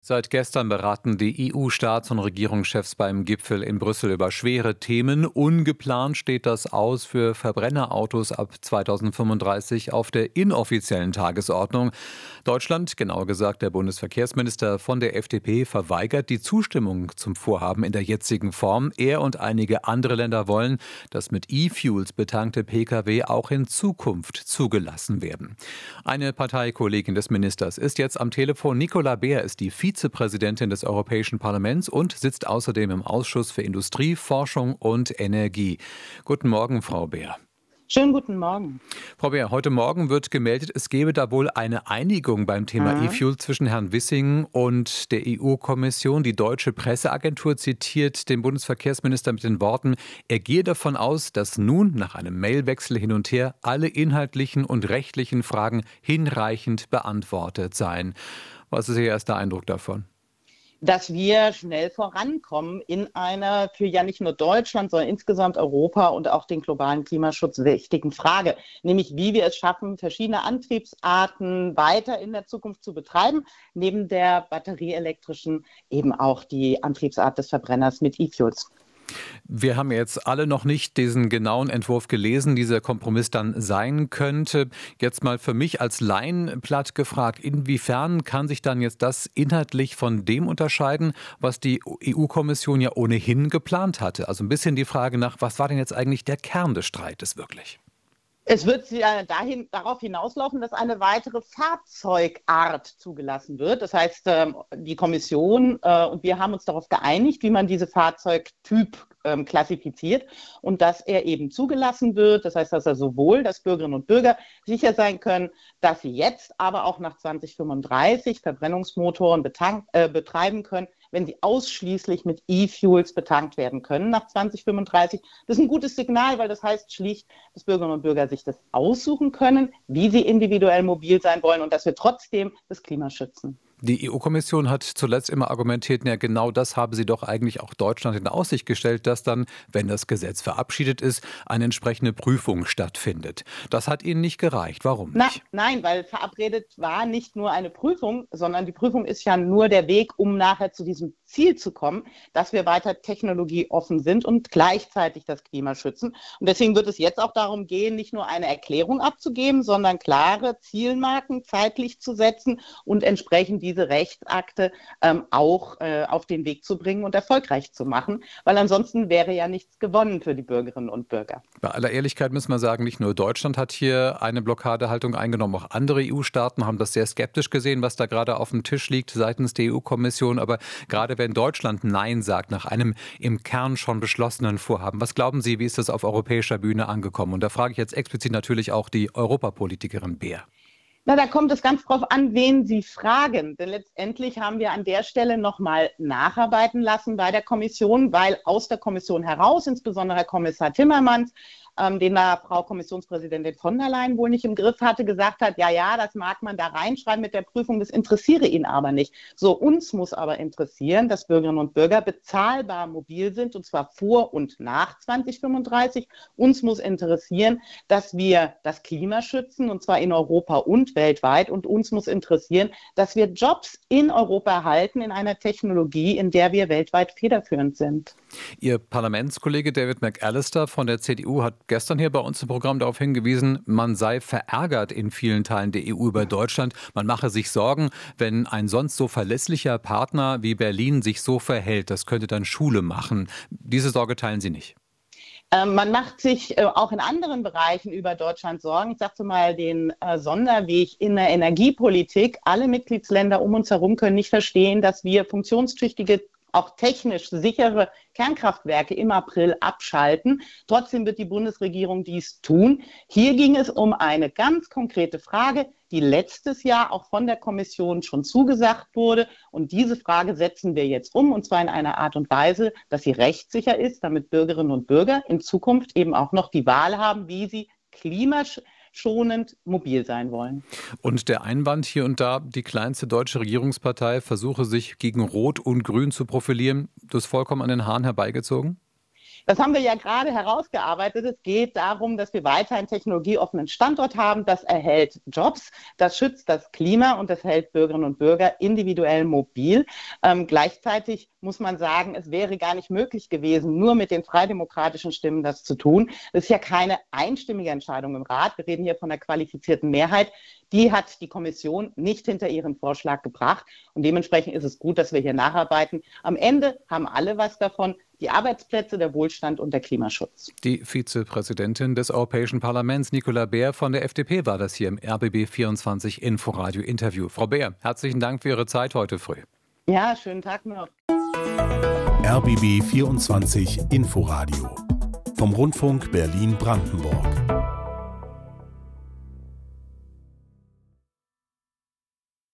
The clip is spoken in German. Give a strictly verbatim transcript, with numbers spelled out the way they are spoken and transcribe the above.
Seit gestern beraten die E U-Staats- und Regierungschefs beim Gipfel in Brüssel über schwere Themen. Ungeplant steht das Aus für Verbrennerautos ab zweitausendfünfunddreißig auf der inoffiziellen Tagesordnung. Deutschland, genauer gesagt der Bundesverkehrsminister von der F D P, verweigert die Zustimmung zum Vorhaben in der jetzigen Form. Er und einige andere Länder wollen, dass mit E-Fuels betankte Pkw auch in Zukunft zugelassen werden. Eine Parteikollegin des Ministers ist jetzt am Telefon. Nicola Beer ist die Vizepräsidentin des Europäischen Parlaments und sitzt außerdem im Ausschuss für Industrie, Forschung und Energie. Guten Morgen, Frau Beer. Schönen guten Morgen. Frau Beer, heute Morgen wird gemeldet, es gebe da wohl eine Einigung beim Thema mhm. E-Fuel zwischen Herrn Wissing und der E U-Kommission. Die deutsche Presseagentur zitiert den Bundesverkehrsminister mit den Worten, er gehe davon aus, dass nun nach einem Mailwechsel hin und her alle inhaltlichen und rechtlichen Fragen hinreichend beantwortet seien. Was ist Ihr erster Eindruck davon? Dass wir schnell vorankommen in einer für ja nicht nur Deutschland, sondern insgesamt Europa und auch den globalen Klimaschutz wichtigen Frage, nämlich wie wir es schaffen, verschiedene Antriebsarten weiter in der Zukunft zu betreiben, neben der batterieelektrischen eben auch die Antriebsart des Verbrenners mit E-Fuels. Wir haben jetzt alle noch nicht diesen genauen Entwurf gelesen, wie dieser Kompromiss dann sein könnte. Jetzt mal für mich als Laien platt gefragt, inwiefern kann sich dann jetzt das inhaltlich von dem unterscheiden, was die E U-Kommission ja ohnehin geplant hatte? Also ein bisschen die Frage nach, was war denn jetzt eigentlich der Kern des Streites wirklich? Es wird ja dahin, darauf hinauslaufen, dass eine weitere Fahrzeugart zugelassen wird. Das heißt, die Kommission und wir haben uns darauf geeinigt, wie man diese Fahrzeugtyp klassifiziert und dass er eben zugelassen wird. Das heißt, dass er sowohl, dass Bürgerinnen und Bürger sicher sein können, dass sie jetzt, aber auch nach zweitausendfünfunddreißig Verbrennungsmotoren betank, äh, betreiben können, wenn sie ausschließlich mit E-Fuels betankt werden können nach zweitausendfünfunddreißig. Das ist ein gutes Signal, weil das heißt schlicht, dass Bürgerinnen und Bürger sich das aussuchen können, wie sie individuell mobil sein wollen und dass wir trotzdem das Klima schützen. Die E U-Kommission hat zuletzt immer argumentiert, ja genau das habe sie doch eigentlich auch Deutschland in Aussicht gestellt, dass dann, wenn das Gesetz verabschiedet ist, eine entsprechende Prüfung stattfindet. Das hat Ihnen nicht gereicht. Warum nicht? Na, nein, weil verabredet war nicht nur eine Prüfung, sondern die Prüfung ist ja nur der Weg, um nachher zu diesem Ziel zu kommen, dass wir weiter technologieoffen sind und gleichzeitig das Klima schützen. Und deswegen wird es jetzt auch darum gehen, nicht nur eine Erklärung abzugeben, sondern klare Zielmarken zeitlich zu setzen und entsprechend die diese Rechtsakte ähm, auch äh, auf den Weg zu bringen und erfolgreich zu machen, weil ansonsten wäre ja nichts gewonnen für die Bürgerinnen und Bürger. Bei aller Ehrlichkeit müssen wir sagen, nicht nur Deutschland hat hier eine Blockadehaltung eingenommen, auch andere E U-Staaten haben das sehr skeptisch gesehen, was da gerade auf dem Tisch liegt seitens der E U-Kommission. Aber gerade wenn Deutschland Nein sagt nach einem im Kern schon beschlossenen Vorhaben, was glauben Sie, wie ist das auf europäischer Bühne angekommen? Und da frage ich jetzt explizit natürlich auch die Europapolitikerin Beer. Na, da kommt es ganz drauf an, wen Sie fragen. Denn letztendlich haben wir an der Stelle nochmal nacharbeiten lassen bei der Kommission, weil aus der Kommission heraus, insbesondere Herr Kommissar Timmermans, ähm, den da Frau Kommissionspräsidentin von der Leyen wohl nicht im Griff hatte, gesagt hat, ja, ja, das mag man da reinschreiben mit der Prüfung, das interessiere ihn aber nicht. So, uns muss aber interessieren, dass Bürgerinnen und Bürger bezahlbar mobil sind, und zwar vor und nach zweitausendfünfunddreißig. Uns muss interessieren, dass wir das Klima schützen, und zwar in Europa und weltweit. Und uns muss interessieren, dass wir Jobs in Europa erhalten, in einer Technologie, in der wir weltweit federführend sind. Ihr Parlamentskollege David McAllister von der C D U hat gestern hier bei uns im Programm darauf hingewiesen, man sei verärgert in vielen Teilen der E U über Deutschland. Man mache sich Sorgen, wenn ein sonst so verlässlicher Partner wie Berlin sich so verhält. Das könnte dann Schule machen. Diese Sorge teilen Sie nicht? Man macht sich äh, auch in anderen Bereichen über Deutschland Sorgen. Ich sagte mal den äh, Sonderweg in der Energiepolitik. Alle Mitgliedsländer um uns herum können nicht verstehen, dass wir funktionstüchtige, auch technisch sichere Kernkraftwerke im April abschalten. Trotzdem wird die Bundesregierung dies tun. Hier ging es um eine ganz konkrete Frage, die letztes Jahr auch von der Kommission schon zugesagt wurde. Und diese Frage setzen wir jetzt um, und zwar in einer Art und Weise, dass sie rechtssicher ist, damit Bürgerinnen und Bürger in Zukunft eben auch noch die Wahl haben, wie sie klimaschonend mobil sein wollen. Und der Einwand hier und da, die kleinste deutsche Regierungspartei versuche sich gegen Rot und Grün zu profilieren, das ist vollkommen an den Haaren herbeigezogen? Das haben wir ja gerade herausgearbeitet. Es geht darum, dass wir weiter einen technologieoffenen Standort haben. Das erhält Jobs, das schützt das Klima und das hält Bürgerinnen und Bürger individuell mobil. Ähm, gleichzeitig muss man sagen, es wäre gar nicht möglich gewesen, nur mit den freidemokratischen Stimmen das zu tun. Das ist ja keine einstimmige Entscheidung im Rat. Wir reden hier von einer qualifizierten Mehrheit. Die hat die Kommission nicht hinter ihren Vorschlag gebracht. Und dementsprechend ist es gut, dass wir hier nacharbeiten. Am Ende haben alle was davon. Die Arbeitsplätze, der Wohlstand und der Klimaschutz. Die Vizepräsidentin des Europäischen Parlaments, Nicola Beer von der F D P, war das hier im R B B vierundzwanzig Inforadio-Interview. Frau Beer, herzlichen Dank für Ihre Zeit heute früh. Ja, schönen Tag noch. R B B vierundzwanzig Inforadio vom Rundfunk Berlin-Brandenburg.